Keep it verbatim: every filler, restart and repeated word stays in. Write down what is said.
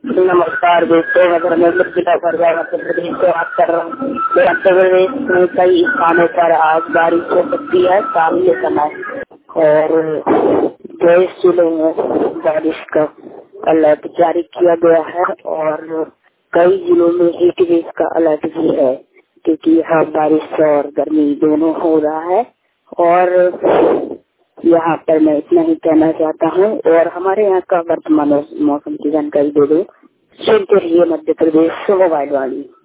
नमस्कार दोस्तों, मैं धर्मेंद्र जिला फरजा मध्य प्रदेश से बात कर रहा हूँ। मध्य प्रदेश में कई स्थानों पर आज बारिश हो सकती है शाम के समय, और तेईस जिलों में बारिश का अलर्ट जारी किया गया है और कई जिलों में हीट वेव का अलर्ट भी है, क्योंकि यहाँ बारिश और गर्मी दोनों हो रहा है। और यहाँ पर मैं इतना ही कहना चाहता हूँ, और हमारे यहाँ का वर्तमान मौसम की जानकारी दे दो। सुनते रहिए मध्य प्रदेश मोबाइल वाली।